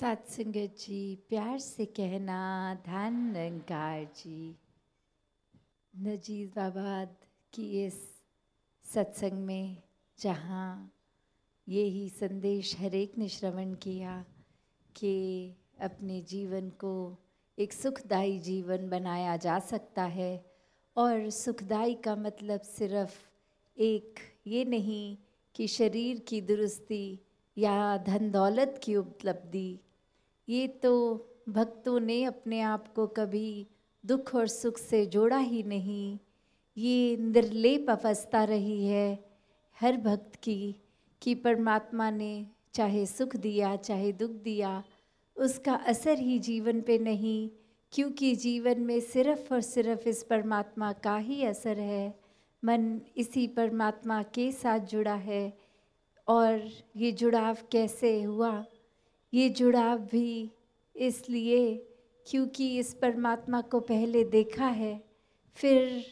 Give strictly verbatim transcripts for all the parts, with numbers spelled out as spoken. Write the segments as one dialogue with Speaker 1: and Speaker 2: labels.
Speaker 1: सात संगत जी, प्यार से कहना धन निरंकार जी। नजीबाबाद की इस सत्संग में जहाँ ये ही संदेश हर एक ने श्रवण किया कि अपने जीवन को एक सुखदायी जीवन बनाया जा सकता है। और सुखदायी का मतलब सिर्फ एक ये नहीं कि शरीर की दुरुस्ती या धन दौलत की उपलब्धि, ये तो भक्तों ने अपने आप को कभी दुख और सुख से जोड़ा ही नहीं। ये निर्लेप अवस्था रही है हर भक्त की कि परमात्मा ने चाहे सुख दिया चाहे दुख दिया, उसका असर ही जीवन पे नहीं, क्योंकि जीवन में सिर्फ और सिर्फ इस परमात्मा का ही असर है। मन इसी परमात्मा के साथ जुड़ा है। और ये जुड़ाव कैसे हुआ? ये जुड़ाव भी इसलिए क्योंकि इस परमात्मा को पहले देखा है, फिर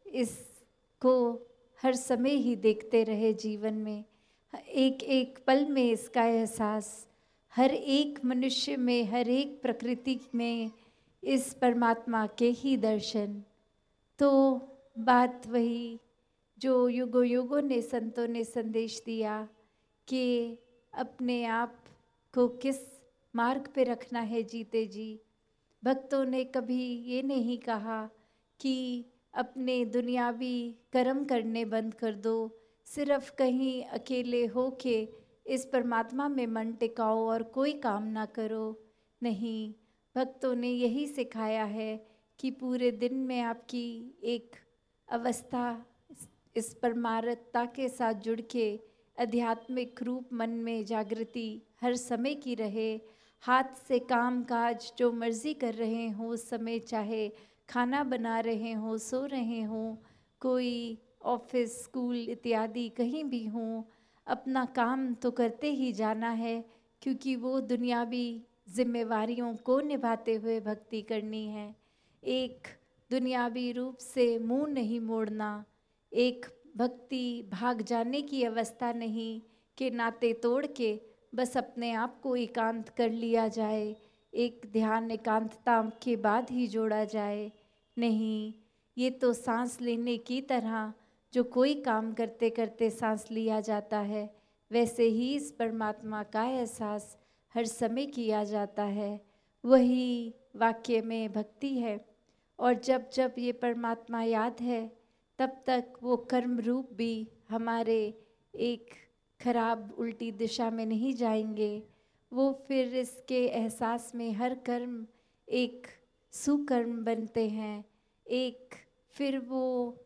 Speaker 1: इसको हर समय ही देखते रहे। जीवन में एक एक पल में इसका एहसास, हर एक मनुष्य में, हर एक प्रकृति में इस परमात्मा के ही दर्शन। तो बात वही जो युगों युगों ने संतों ने संदेश दिया कि अपने आप को किस मार्ग पे रखना है जीते जी। भक्तों ने कभी ये नहीं कहा कि अपने दुनियावी कर्म करने बंद कर दो, सिर्फ कहीं अकेले हो के इस परमात्मा में मन टिकाओ और कोई काम ना करो। नहीं, भक्तों ने यही सिखाया है कि पूरे दिन में आपकी एक अवस्था इस परमार्थता के साथ जुड़ के आध्यात्मिक रूप मन में जागृति हर समय की रहे। हाथ से काम काज जो मर्जी कर रहे हों उस समय, चाहे खाना बना रहे हों, सो रहे हों, कोई ऑफिस स्कूल इत्यादि कहीं भी हों, अपना काम तो करते ही जाना है, क्योंकि वो दुनियावी जिम्मेवारियों को निभाते हुए भक्ति करनी है। एक दुनियावी रूप से मुंह नहीं मोड़ना, एक भक्ति भाग जाने की अवस्था नहीं कि नाते तोड़ के बस अपने आप को एकांत कर लिया जाए, एक ध्यान एकांतता के बाद ही जोड़ा जाए। नहीं, ये तो सांस लेने की तरह जो कोई काम करते करते सांस लिया जाता है, वैसे ही इस परमात्मा का एहसास हर समय किया जाता है। वही वाक्य में भक्ति है। और जब जब ये परमात्मा याद है, तब तक वो कर्म रूप भी हमारे एक खराब उल्टी दिशा में नहीं जाएंगे। वो फिर इसके एहसास में हर कर्म एक सुकर्म बनते हैं। एक फिर वो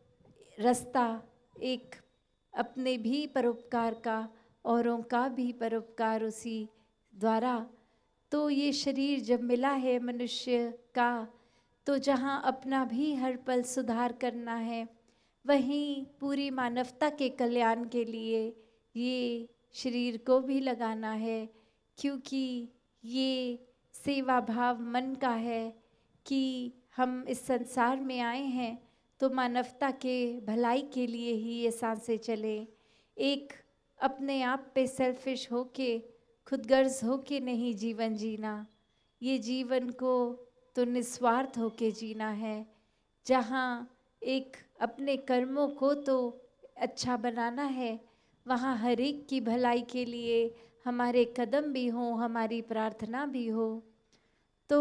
Speaker 1: रास्ता एक अपने भी परोपकार का, औरों का भी परोपकार उसी द्वारा। तो ये शरीर जब मिला है मनुष्य का, तो जहाँ अपना भी हर पल सुधार करना है, वहीं पूरी मानवता के कल्याण के लिए ये शरीर को भी लगाना है। क्योंकि ये सेवा भाव मन का है कि हम इस संसार में आए हैं तो मानवता के भलाई के लिए ही ये सांसें चले। एक अपने आप पे सेल्फिश होके, खुदगर्ज होके नहीं जीवन जीना। ये जीवन को तो निस्वार्थ होके जीना है, जहाँ एक अपने कर्मों को तो अच्छा बनाना है, वहाँ हर एक की भलाई के लिए हमारे कदम भी हों, हमारी प्रार्थना भी हो। तो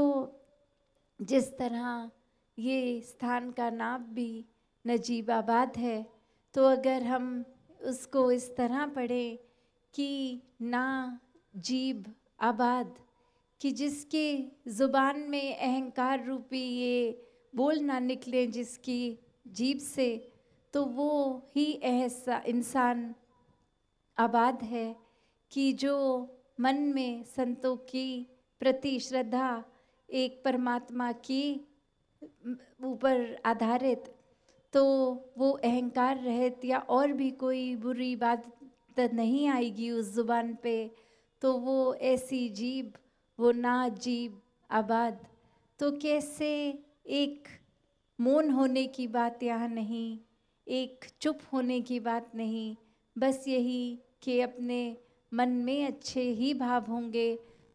Speaker 1: जिस तरह ये स्थान का नाम भी नजीबाबाद है, तो अगर हम उसको इस तरह पढ़ें कि ना जीब आबाद, कि जिसके ज़ुबान में अहंकार रूपी ये बोल ना निकले जिसकी जीभ से, तो वो ही ऐसा इंसान आबाद है कि जो मन में संतों की प्रति श्रद्धा, एक परमात्मा की ऊपर आधारित, तो वो अहंकार रहित या और भी कोई बुरी बात नहीं आएगी उस ज़ुबान पे। तो वो ऐसी जीभ, वो ना जीभ आबाद। तो कैसे एक मौन होने की बात यहाँ नहीं, एक चुप होने की बात नहीं, बस यही कि अपने मन में अच्छे ही भाव होंगे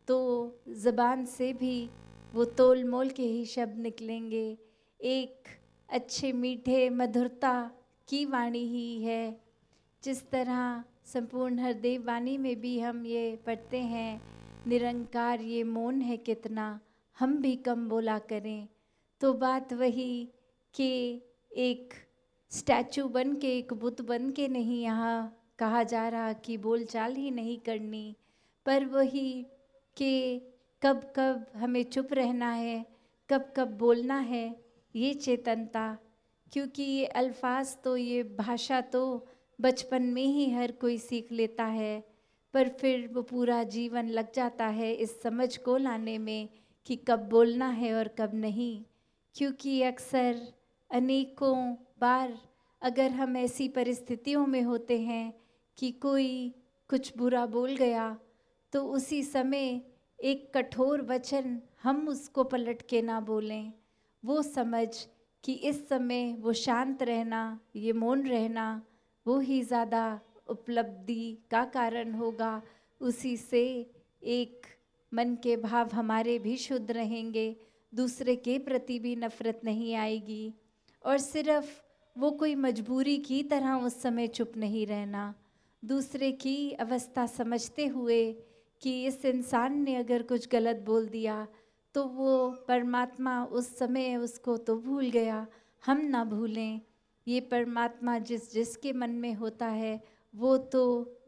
Speaker 1: तो ज़बान से भी वो तोल मोल के ही शब्द निकलेंगे। एक अच्छे मीठे मधुरता की वाणी ही है। जिस तरह संपूर्ण हरदेव वाणी में भी हम ये पढ़ते हैं, निरंकार ये मौन है कितना, हम भी कम बोला करें। तो बात वही कि एक स्टैचू बन के, एक बुत बन के नहीं यहाँ कहा जा रहा कि बोलचाल ही नहीं करनी, पर वही कि कब कब हमें चुप रहना है, कब कब बोलना है, ये चेतनता। क्योंकि ये अल्फाज तो, ये भाषा तो बचपन में ही हर कोई सीख लेता है, पर फिर वो पूरा जीवन लग जाता है इस समझ को लाने में कि कब बोलना है और कब नहीं। क्योंकि अक्सर अनेकों बार अगर हम ऐसी परिस्थितियों में होते हैं कि कोई कुछ बुरा बोल गया, तो उसी समय एक कठोर वचन हम उसको पलट के ना बोलें। वो समझ कि इस समय वो शांत रहना, ये मौन रहना, वो ही ज़्यादा उपलब्धि का कारण होगा। उसी से एक मन के भाव हमारे भी शुद्ध रहेंगे, दूसरे के प्रति भी नफ़रत नहीं आएगी। और सिर्फ वो कोई मजबूरी की तरह उस समय चुप नहीं रहना, दूसरे की अवस्था समझते हुए कि इस इंसान ने अगर कुछ गलत बोल दिया तो वो परमात्मा उस समय उसको तो भूल गया, हम ना भूलें। ये परमात्मा जिस जिसके मन में होता है वो तो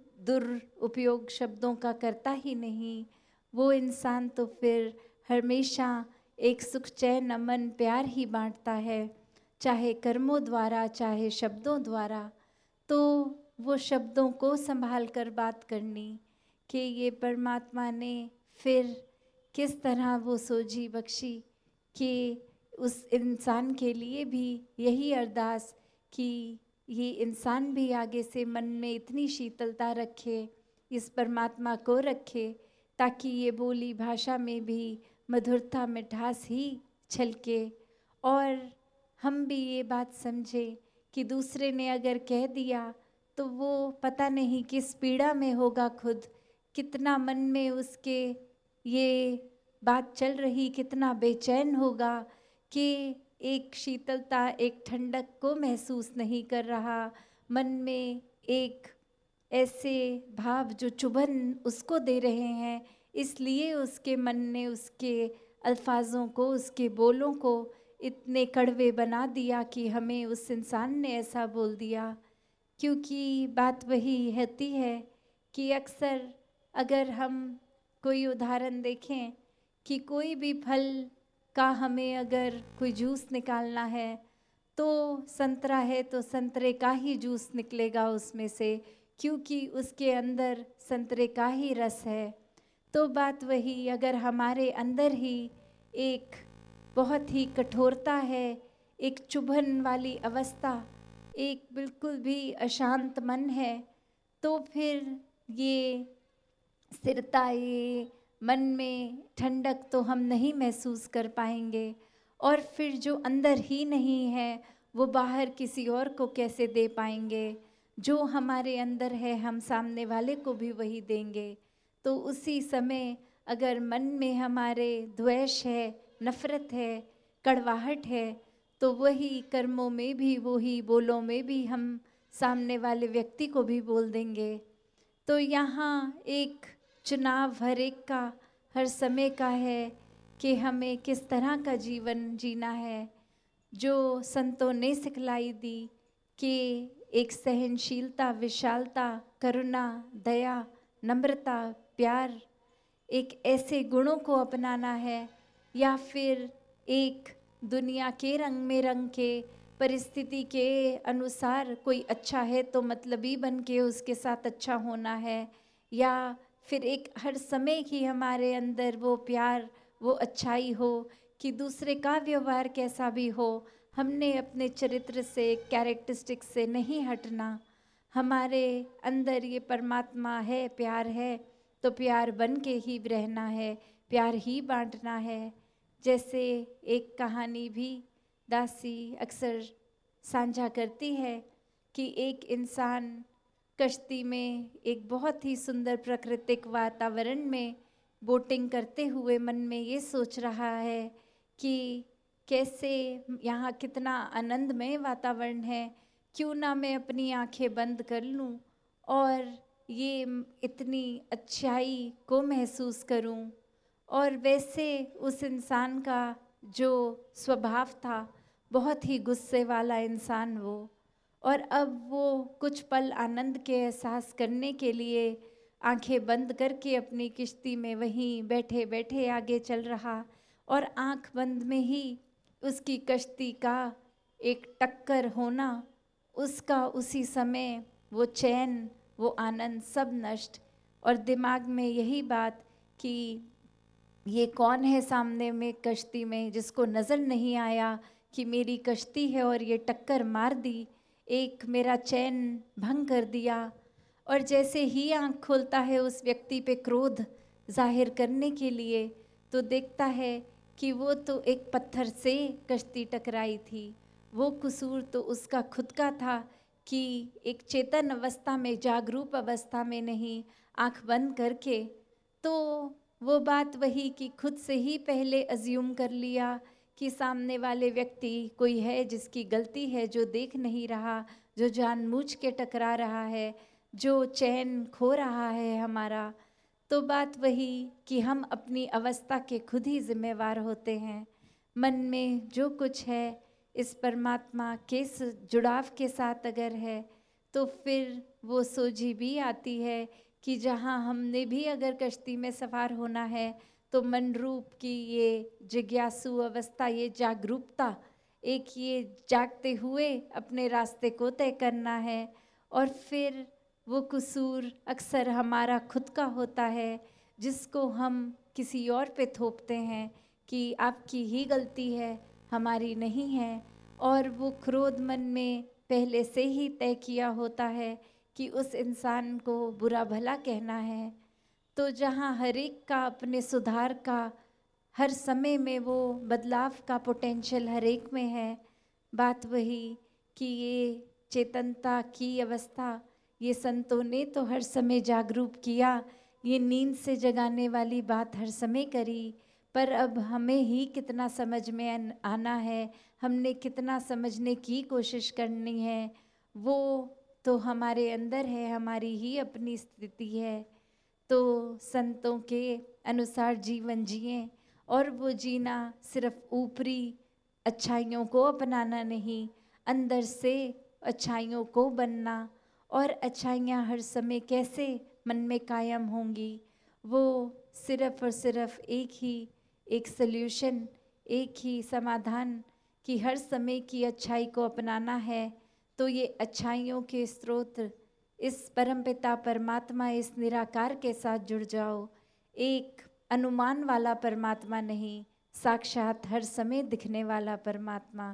Speaker 1: दुरुपयोग शब्दों का करता ही नहीं। वो इंसान तो फिर हमेशा एक सुख चैन अमन प्यार ही बांटता है, चाहे कर्मों द्वारा चाहे शब्दों द्वारा। तो वो शब्दों को संभाल कर बात करनी कि ये परमात्मा ने फिर किस तरह वो सोझी बख्शी कि उस इंसान के लिए भी यही अरदास कि ये इंसान भी आगे से मन में इतनी शीतलता रखे, इस परमात्मा को रखे, ताकि ये बोली भाषा में भी मधुरता मिठास ही छलके। और हम भी ये बात समझें कि दूसरे ने अगर कह दिया तो वो पता नहीं किस पीड़ा में होगा खुद, कितना मन में उसके ये बात चल रही, कितना बेचैन होगा कि एक शीतलता एक ठंडक को महसूस नहीं कर रहा, मन में एक ऐसे भाव जो चुभन उसको दे रहे हैं, इसलिए उसके मन ने उसके अल्फाजों को, उसके बोलों को इतने कड़वे बना दिया कि हमें उस इंसान ने ऐसा बोल दिया। क्योंकि बात वही होती है कि अक्सर अगर हम कोई उदाहरण देखें कि कोई भी फल का हमें अगर कोई जूस निकालना है तो संतरा है तो संतरे का ही जूस निकलेगा उसमें से, क्योंकि उसके अंदर संतरे का ही रस है। तो बात वही, अगर हमारे अंदर ही एक बहुत ही कठोरता है, एक चुभन वाली अवस्था, एक बिल्कुल भी अशांत मन है, तो फिर ये स्थिरता, ये मन में ठंडक तो हम नहीं महसूस कर पाएंगे। और फिर जो अंदर ही नहीं है वो बाहर किसी और को कैसे दे पाएंगे। जो हमारे अंदर है हम सामने वाले को भी वही देंगे। तो उसी समय अगर मन में हमारे द्वेष है, नफ़रत है, कड़वाहट है, तो वही कर्मों में भी, वही बोलों में भी हम सामने वाले व्यक्ति को भी बोल देंगे। तो यहाँ एक चुनाव हर एक का, हर समय का है कि हमें किस तरह का जीवन जीना है। जो संतों ने सिखलाई दी कि एक सहनशीलता, विशालता, करुणा, दया, नम्रता, प्यार, एक ऐसे गुणों को अपनाना है, या फिर एक दुनिया के रंग में रंग के, परिस्थिति के अनुसार कोई अच्छा है तो मतलबी बन के उसके साथ अच्छा होना है, या फिर एक हर समय ही हमारे अंदर वो प्यार, वो अच्छाई हो कि दूसरे का व्यवहार कैसा भी हो, हमने अपने चरित्र से, कैरेक्टरिस्टिक से नहीं हटना। हमारे अंदर ये परमात्मा है, प्यार है, तो प्यार बन के ही रहना है, प्यार ही बांटना है। जैसे एक कहानी भी दासी अक्सर साझा करती है कि एक इंसान कश्ती में एक बहुत ही सुंदर प्राकृतिक वातावरण में बोटिंग करते हुए मन में ये सोच रहा है कि कैसे यहाँ कितना आनंदमय वातावरण है, क्यों ना मैं अपनी आंखें बंद कर लूँ और ये इतनी अच्छाई को महसूस करूं। और वैसे उस इंसान का जो स्वभाव था, बहुत ही गुस्से वाला इंसान वो, और अब वो कुछ पल आनंद के एहसास करने के लिए आंखें बंद करके अपनी किश्ती में वहीं बैठे बैठे आगे चल रहा, और आंख बंद में ही उसकी कश्ती का एक टक्कर होना, उसका उसी समय वो चैन, वो आनंद सब नष्ट। और दिमाग में यही बात कि ये कौन है सामने में कश्ती में, जिसको नज़र नहीं आया कि मेरी कश्ती है और ये टक्कर मार दी, एक मेरा चैन भंग कर दिया। और जैसे ही आंख खोलता है उस व्यक्ति पे क्रोध जाहिर करने के लिए, तो देखता है कि वो तो एक पत्थर से कश्ती टकराई थी। वो कसूर तो उसका खुद का था कि एक चेतन अवस्था में, जागरूक अवस्था में नहीं, आंख बंद करके। तो वो बात वही कि खुद से ही पहले अज्यूम कर लिया कि सामने वाले व्यक्ति कोई है जिसकी गलती है, जो देख नहीं रहा, जो जानबूझ के टकरा रहा है, जो चैन खो रहा है हमारा। तो बात वही कि हम अपनी अवस्था के खुद ही जिम्मेवार होते हैं। मन में जो कुछ है इस परमात्मा के जुड़ाव के साथ अगर है, तो फिर वो सोझी भी आती है कि जहाँ हमने भी अगर कश्ती में सवार होना है, तो मन रूप की ये जिज्ञासु अवस्था, ये जागरूकता, एक ये जागते हुए अपने रास्ते को तय करना है। और फिर वो कसूर अक्सर हमारा खुद का होता है, जिसको हम किसी और पे थोपते हैं कि आपकी ही गलती है, हमारी नहीं है। और वो क्रोध मन में पहले से ही तय किया होता है कि उस इंसान को बुरा भला कहना है। तो जहाँ हर एक का अपने सुधार का, हर समय में वो बदलाव का पोटेंशियल हर एक में है। बात वही कि ये चेतनता की अवस्था, ये संतों ने तो हर समय जागरूक किया, ये नींद से जगाने वाली बात हर समय करी। पर अब हमें ही कितना समझ में आना है, हमने कितना समझने की कोशिश करनी है, वो तो हमारे अंदर है, हमारी ही अपनी स्थिति है। तो संतों के अनुसार जीवन जिएं, और वो जीना सिर्फ ऊपरी अच्छाइयों को अपनाना नहीं, अंदर से अच्छाइयों को बनना। और अच्छाइयाँ हर समय कैसे मन में कायम होंगी, वो सिर्फ और सिर्फ एक ही एक सल्यूशन, एक ही समाधान कि हर समय की अच्छाई को अपनाना है। तो ये अच्छाइयों के स्रोत इस परमपिता परमात्मा, इस निराकार के साथ जुड़ जाओ। एक अनुमान वाला परमात्मा नहीं, साक्षात हर समय दिखने वाला परमात्मा,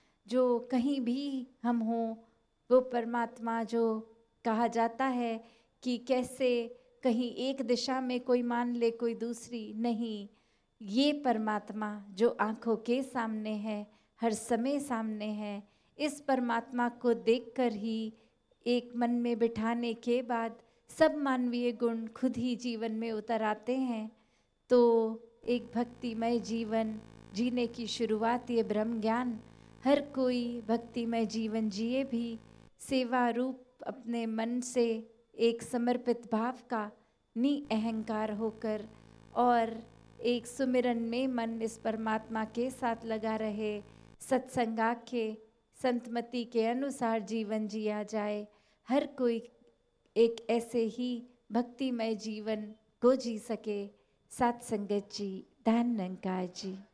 Speaker 1: जो कहीं भी हम हों, वो परमात्मा जो कहा जाता है कि कैसे कहीं एक दिशा में कोई मान ले, कोई दूसरी नहीं। ये परमात्मा जो आँखों के सामने है, हर समय सामने है, इस परमात्मा को देखकर ही एक मन में बिठाने के बाद सब मानवीय गुण खुद ही जीवन में उतर आते हैं। तो एक भक्तिमय जीवन जीने की शुरुआत ये ब्रह्म ज्ञान, हर कोई भक्तिमय जीवन जिए भी सेवा रूप अपने मन से एक समर्पित भाव का नि अहंकार होकर, और एक सुमिरन में मन इस परमात्मा के साथ लगा रहे। सत्संगा के संतमति के अनुसार जीवन जिया जाए, हर कोई एक ऐसे ही भक्तिमय जीवन को जी सके। सत्संगत जी, धन निरंकार जी।